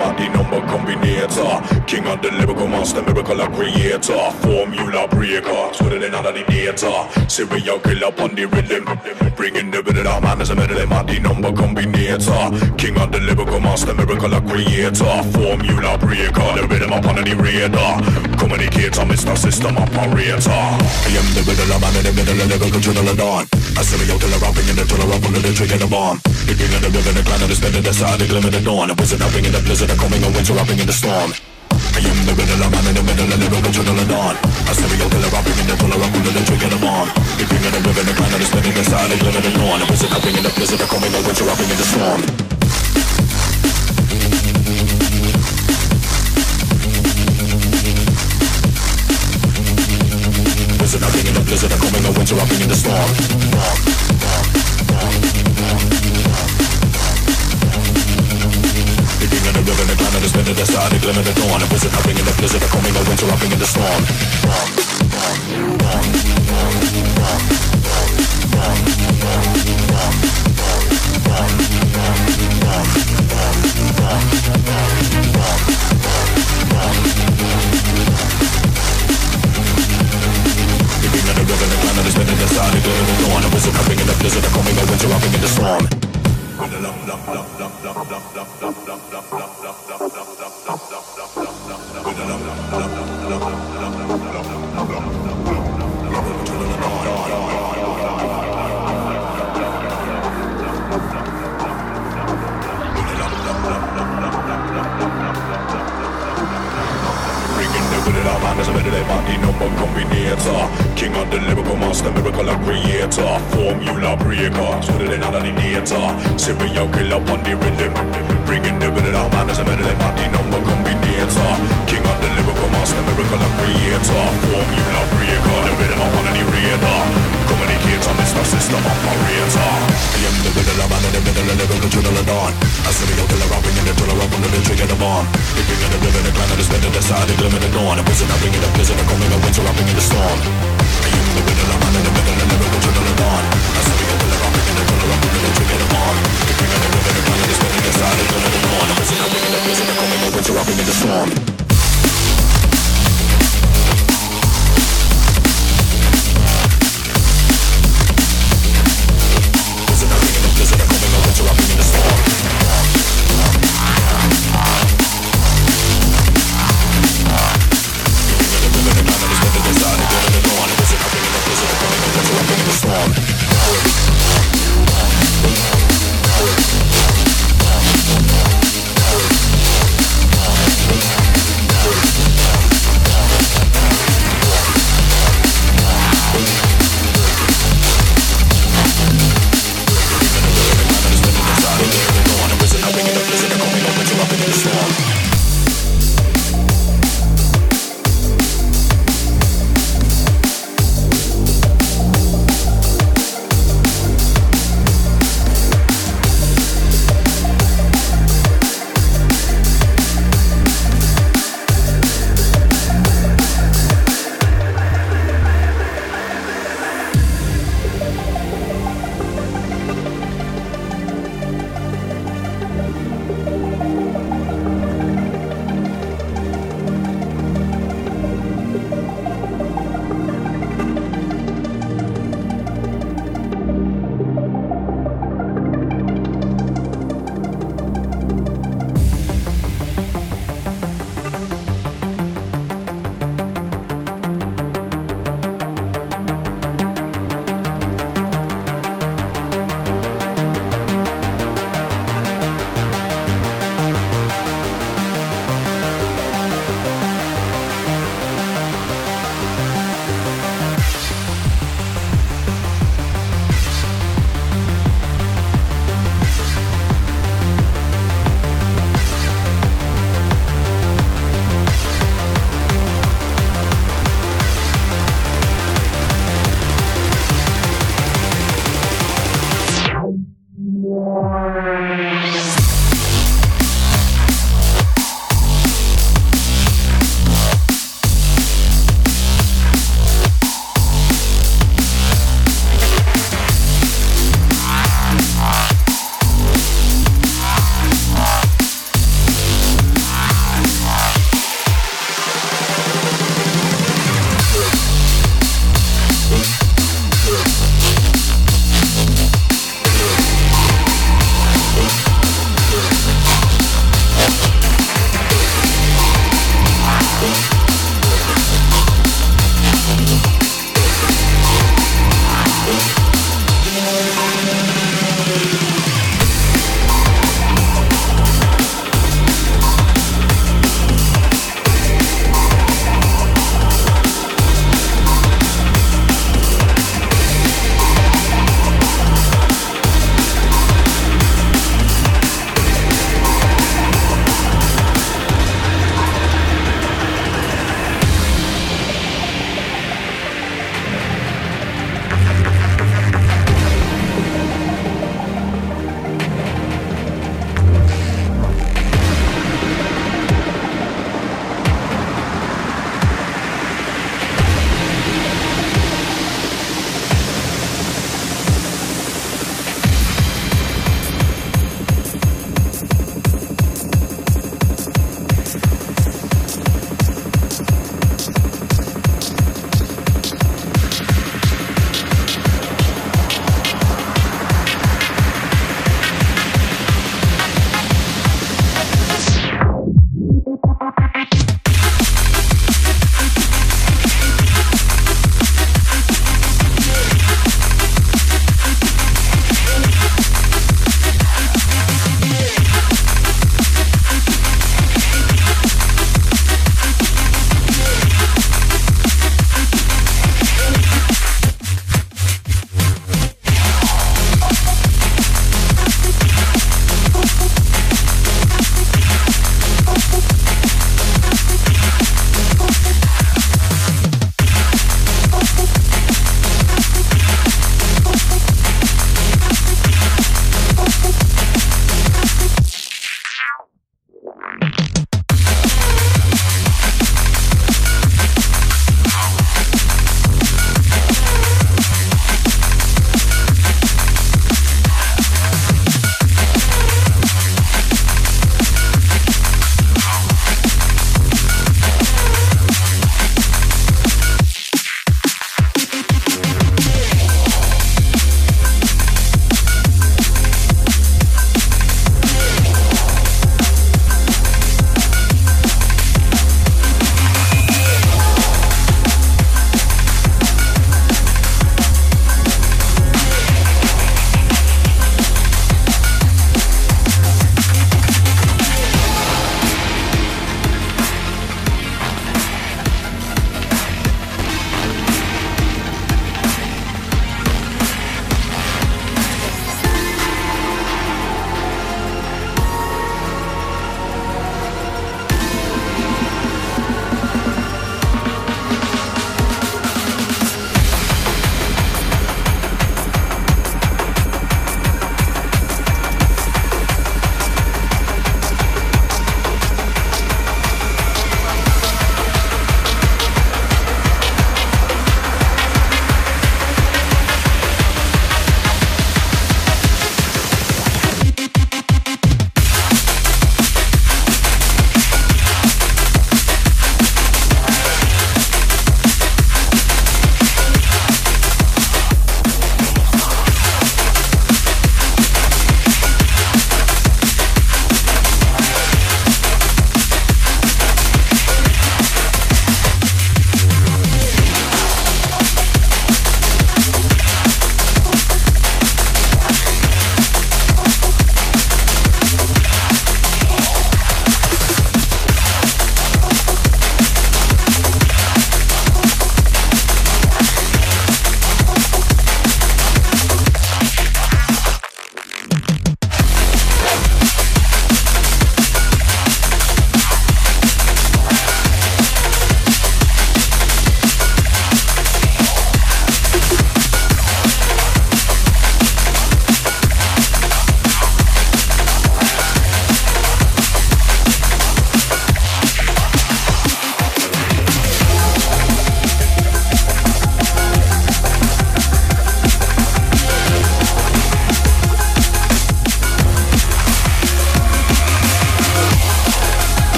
man, the number combinator. King of the lyrical monster, miracle creator. Formula breaker, put it in out of the data. Serial killer on the rhythm. Bringing the rhythm out, man, as a middle man, the number combinator. King of the lyrical monster, miracle creator. Formula breaker, the rhythm up on the radar. Communicator, Mr. System operator. I am the middle man in the middle of the lyrical journal of dawn. A serial killer rapping in the tunnel up under the trigger the bomb. The king of the river, the clan of the spender, the side, the glimmer, the dawn. A wizard upping in the blizzard, the coming of winter rapping in the storm. I am the middle man in the middle of the lyrical journal of dawn. A serial killer rapping in the tunnel up under the trigger the bomb. The king of the river, the clan of the spender, the side, the glimmer, the dawn. A wizard upping in the blizzard, the coming of winter rapping in the storm. Wizard upping in the blizzard, the coming of winter rapping in the storm. The king of the river, the clan of the spender, the side, the glimmer, the dawn. A wizard upping in the blizzard, the coming of winter rapping in the storm. King of the lyrical monster, miracle creator. Formula breaker, put it in out of the data. Serial killer on the rhythm. Bringing the rhythm out, man, as a middle man, the number combinator. King of the lyrical monster, miracle creator. Formula breaker, the rhythm out on the radar. Communicator, Mr. System operator. I am the middle man in the middle of the lyrical journal of dawn. A serial killer rapping in the tunnel up under the trigger the bomb. The king of the river, the clan of the spender, the side, the glimmer, the dawn. A wizard upping in the blizzard, the coming of winter rapping in the storm. I am the middle man in the middle of the lyrical journal of dawn. A serial killer rapping in the tunnel up under the trigger the bomb. The king of the river, the clan of the spender, the side, the glimmer, the dawn. A wizard upping in the blizzard, the coming of winter rapping in the storm.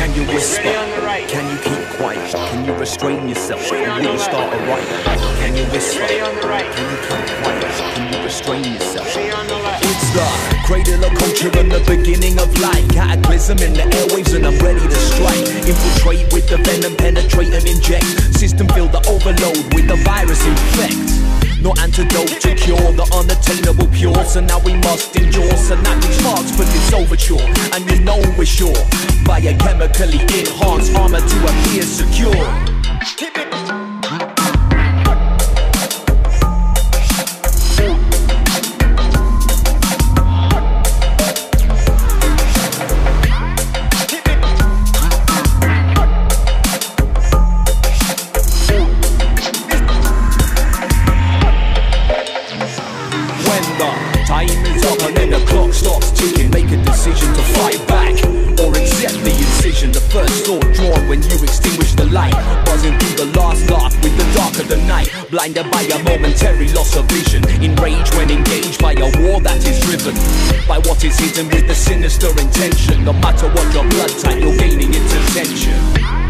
Can you whisper? Can you keep quiet? Can you restrain yourself? Or will you start a riot? Can you whisper? Can you keep quiet? Can you restrain yourself? It's the cradle of culture and the beginning of life. Cataclysm in the airwaves and I'm ready to strike. Infiltrate with the venom, penetrate and inject. System feel the overload with the virus infect. No antidote to cure the unattainable pure. So now we must endure synaptic sparks for this overture. And you know we're sure biochemically enhanced armor to appear secure. Blinded by a momentary loss of vision. Enraged when engaged by a war that is driven by what is hidden with the sinister intention. No matter what your blood type, you're gaining its attention.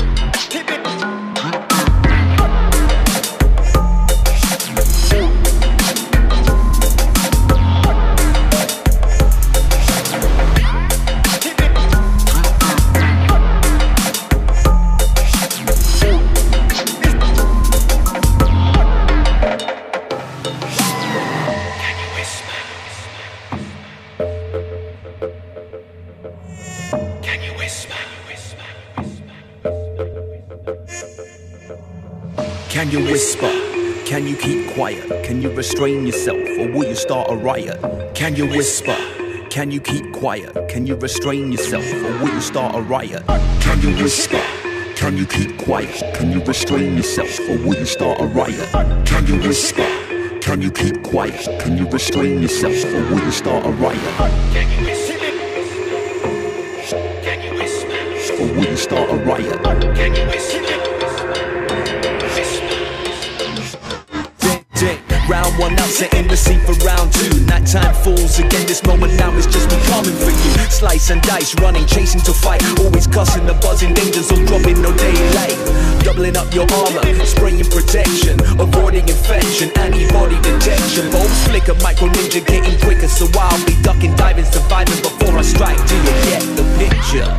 Can you whisper? Can you keep quiet? Can you restrain yourself or will you start a riot? Can you whisper? Can you keep quiet? Can you restrain yourself or will you start a riot? Can you whisper? Can you keep quiet? Can you restrain yourself or will you start a riot? Can you whisper? Can you keep quiet? Can you restrain yourself or will you start a riot? Can you whisper? Can you whisper? Or will you start a riot? Can you whisper? Round one out, setting the scene for round two. Nighttime falls again, this moment now is just me coming for you. Slice and dice, running, chasing to fight. Always cussing the buzzing, dangers of dropping no daylight. Doubling up your armor, spraying protection, avoiding infection, antibody detection. Bulbs flicker, micro ninja getting quicker. So I'll be ducking, diving, surviving before I strike. Do you get the picture?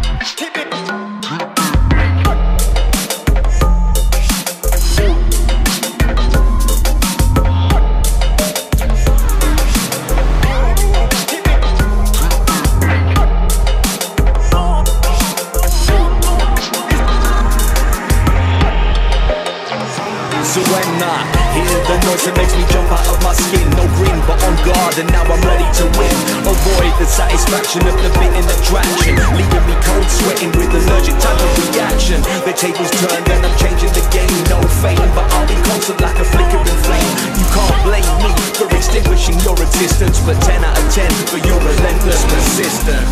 So when I hear the noise, it makes me jump out of my skin. No grin, but on guard, and now I'm ready to win. Avoid the satisfaction of the bit in attraction, leaving me cold sweating with allergic type of reaction. The tables turned and I'm changing the game. No fame, but I'll be constant like a flickering flame. You can't blame me for extinguishing your existence, but 10 out of 10 for your relentless persistence.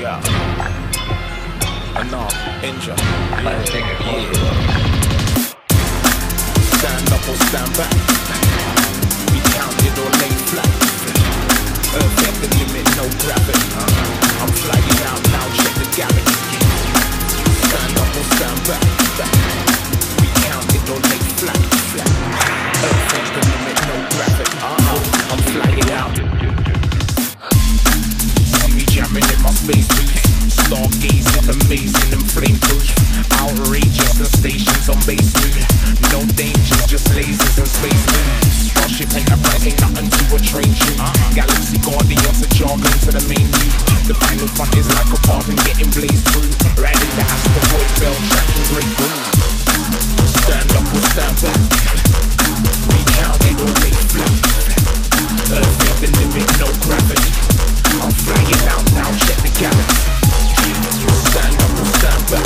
out. Enough, injure. Yeah. Stand up or stand back. Be counted or lay flat. Earth at the limit, no gravity. I'm flying out now, check the gravity. Stand up or stand back. Be counted or lay flat. Earth at the limit, no gravity. I'm flying out. See me jamming in my space boots. Stargazing, amazing and flame-proof. Outrageous, the stations on base moon. No danger, just lasers and space moons. Starship ain't a price, ain't nothing to a train tune. Galaxy Guardians are jogging to the main view. The final front is like a carbon getting blazed through. Riding the asteroid belt, tracking great groove. Stand up or stand back. Be counted or lay flat. Earth at the limit, no gravity. I'm flying out now, check the galaxy. Stand up or stand back.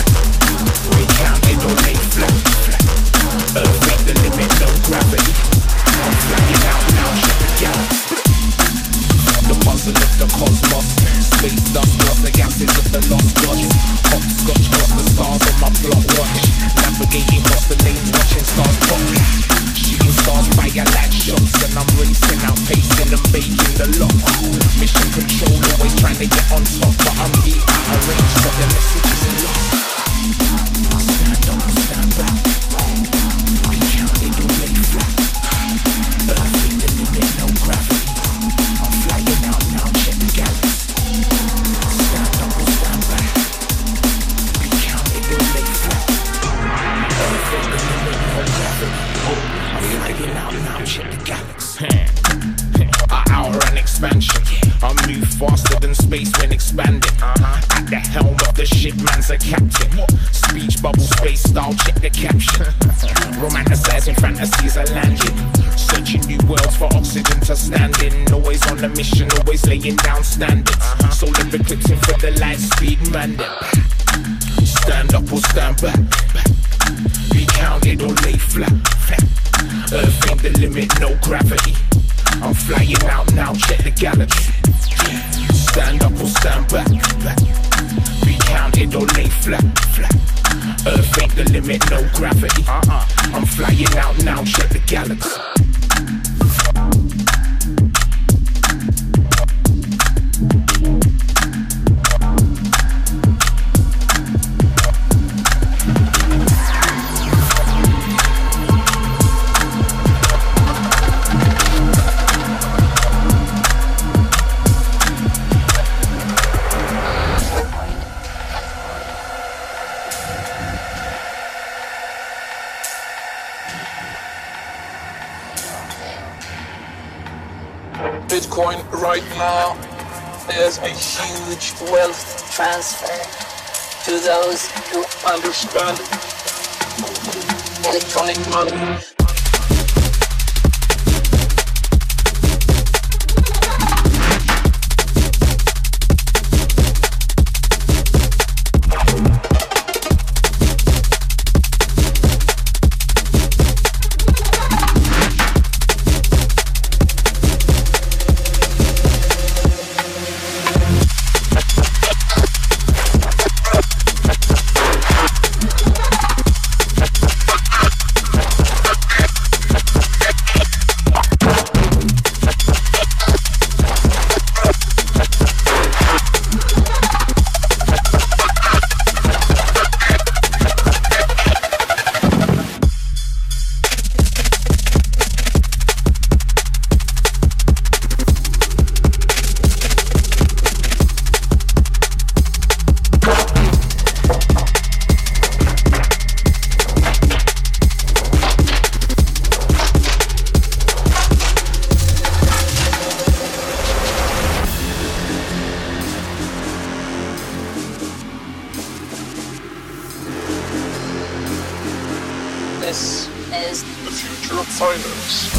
We counted or lay flat. Earth at the limit, no gravity. I'm flying out now, check the galaxy. The puzzle of the cosmos. Space dust plus the gases of the lost gods. Hopscotch cross the stars on my plot watch. Navigating across the lanes, watching stars pop. Shooting stars by a light shots. And I'm racing out, pacing and baking the lock. Mission control, always trying to get on top. But I'm here out of range, so the message is lost. Stand up, stand back. Be counted or lay flat. Earth at the limit, no gravity. I'm flying out now, check the galaxy. Stand up or stand back. Be counted or lay flat. Earth at the limit, no gravity. I'm flying out now, check the galaxy. I outrun expansion. I move faster than space when expanding. At the helm of the ship, man's a captain. Speech bubble, space style, check the caption. Romanticizing fantasies are landing. Searching new worlds for oxygen to stand in. Always on a mission, always laying down standards. Solar eclipsing for the light speed mandate. Stand up or stand back. Be counted or lay flat. Earth ain't the limit, no gravity. I'm flying out now, check the galaxy. Stand up or stand back. Be counted or lay flat. Earth ain't the limit, no gravity. I'm flying out now, check the galaxy. Bitcoin right now, there's a huge wealth transfer to those who understand electronic money. This is the future of finance.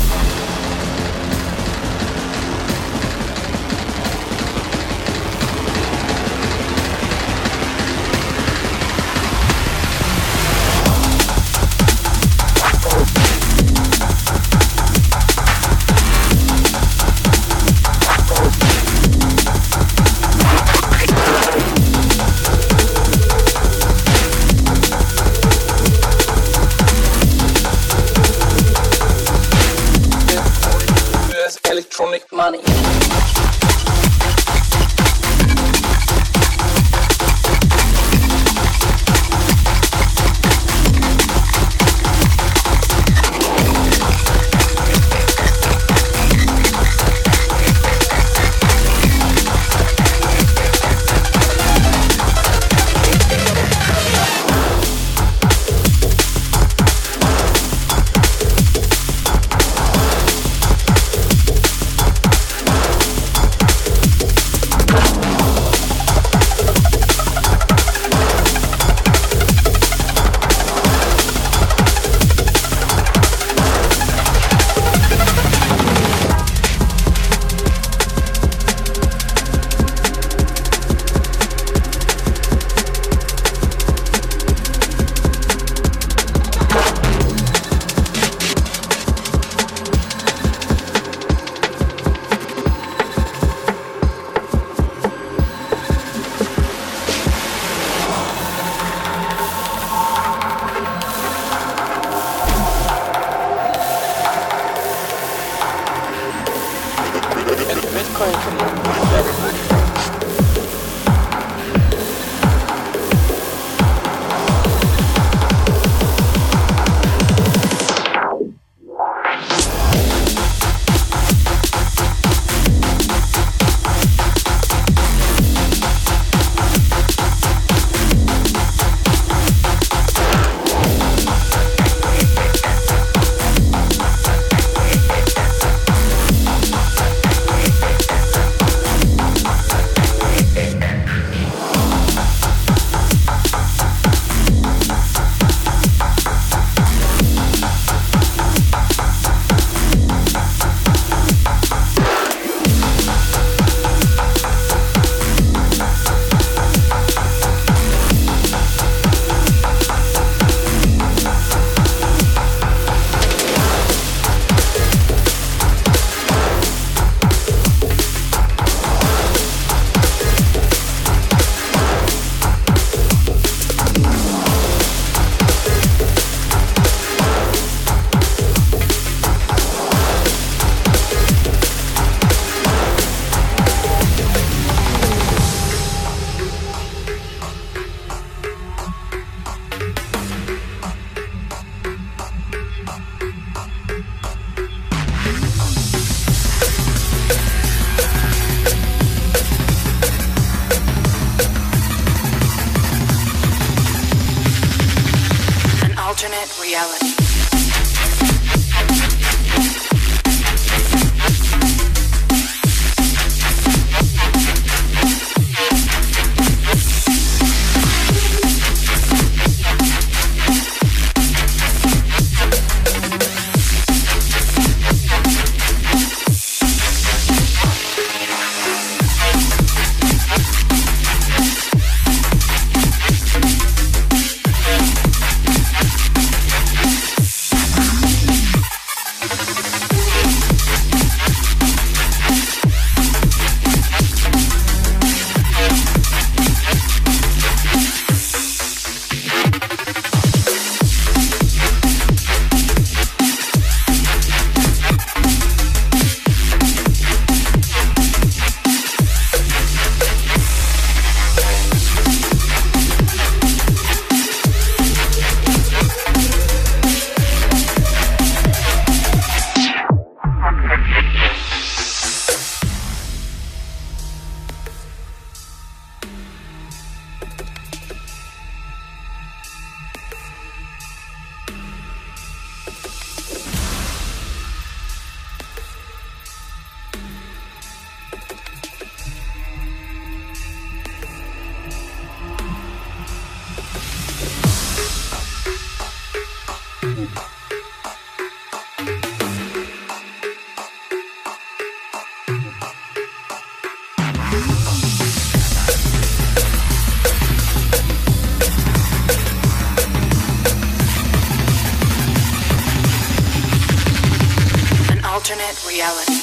alternate reality.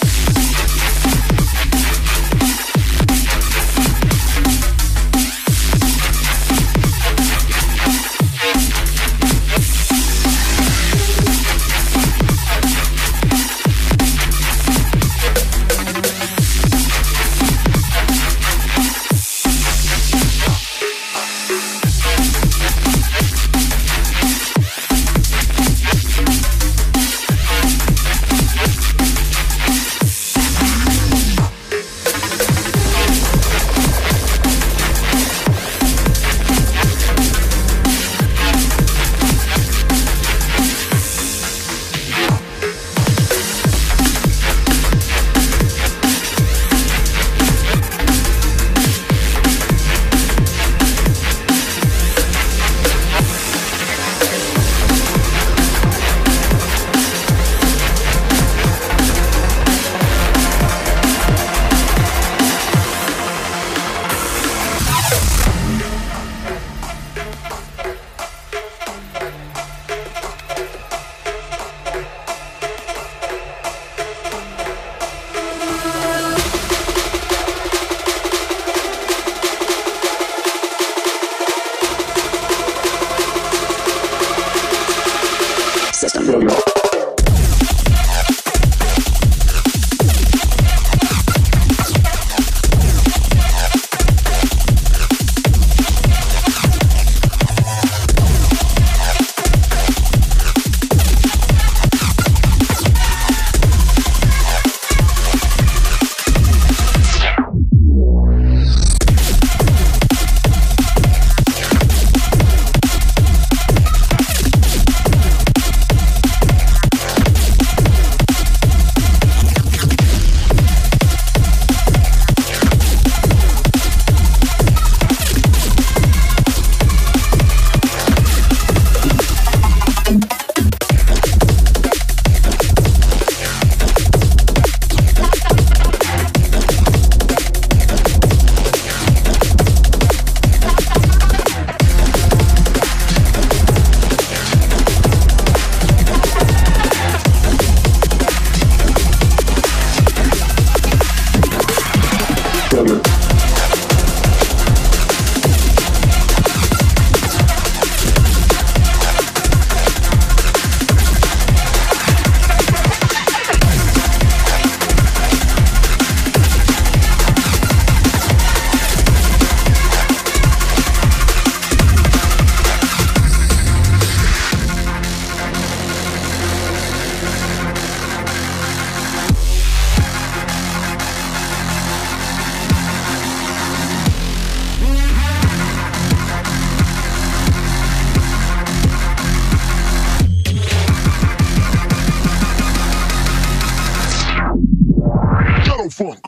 funk.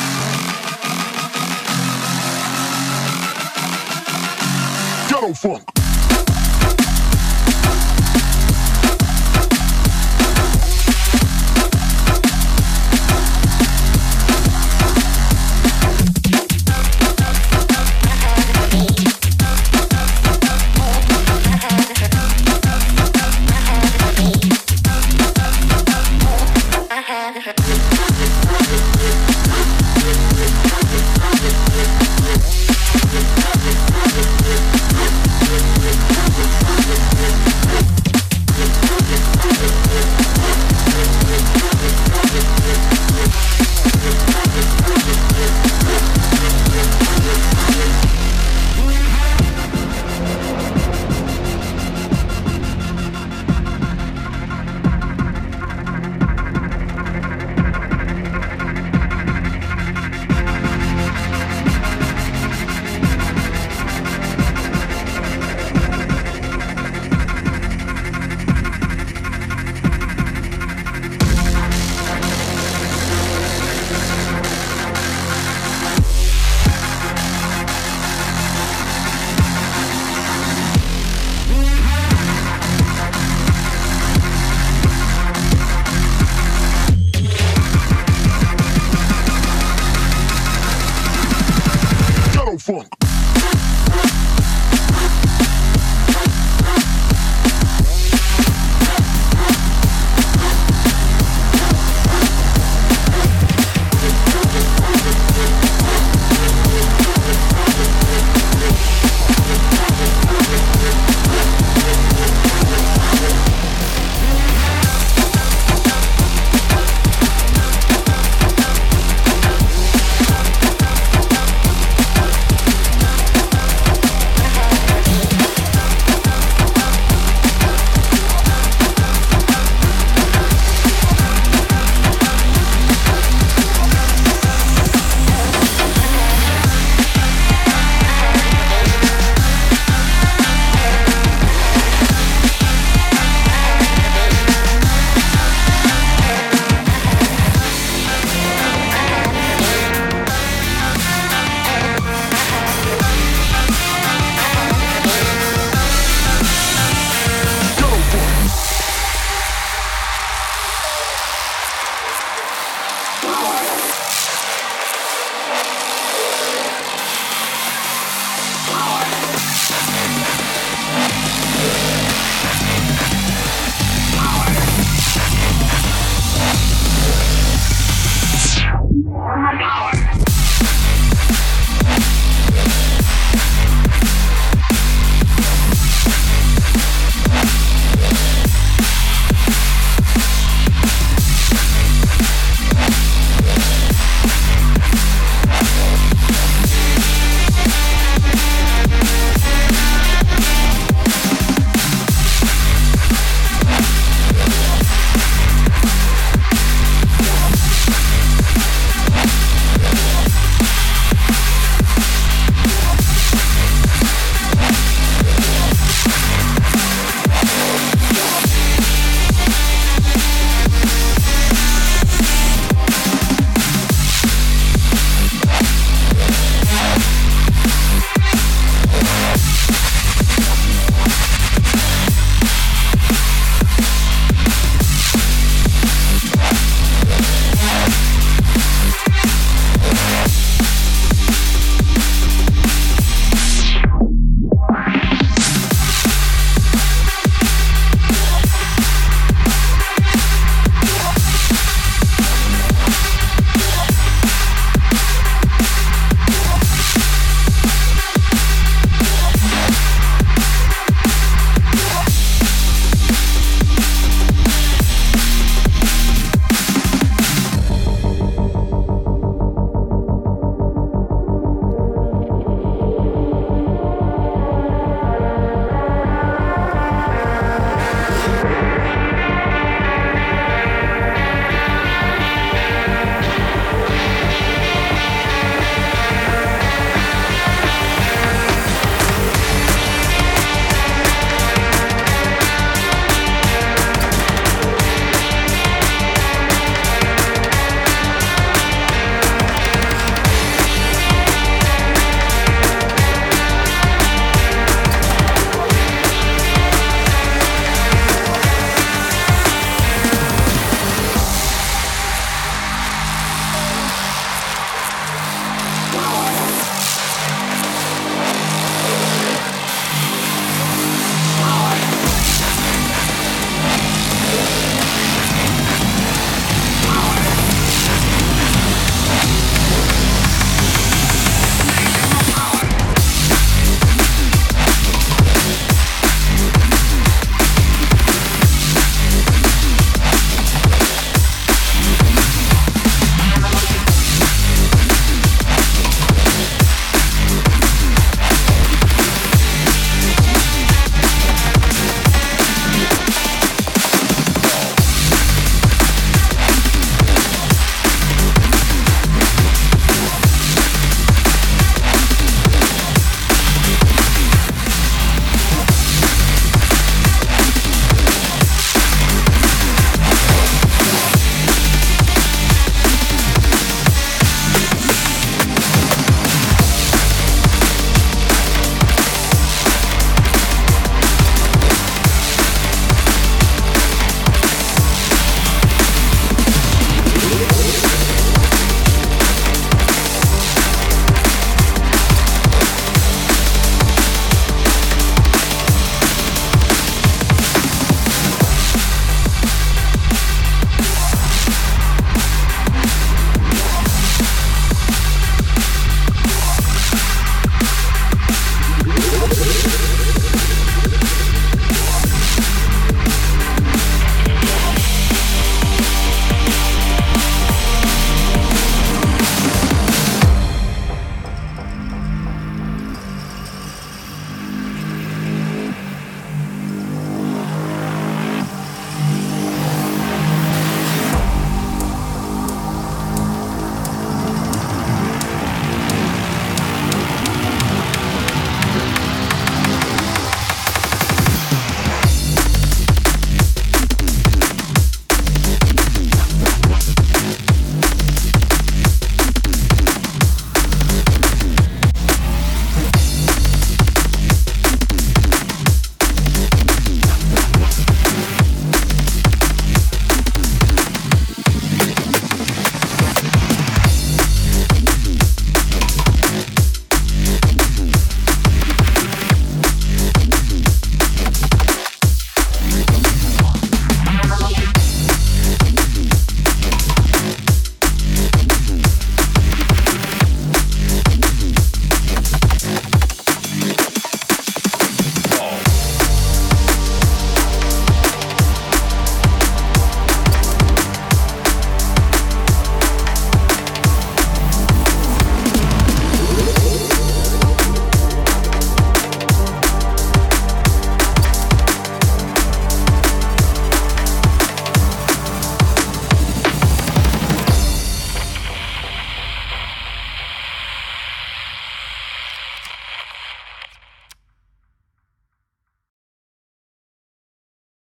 Ghetto funk.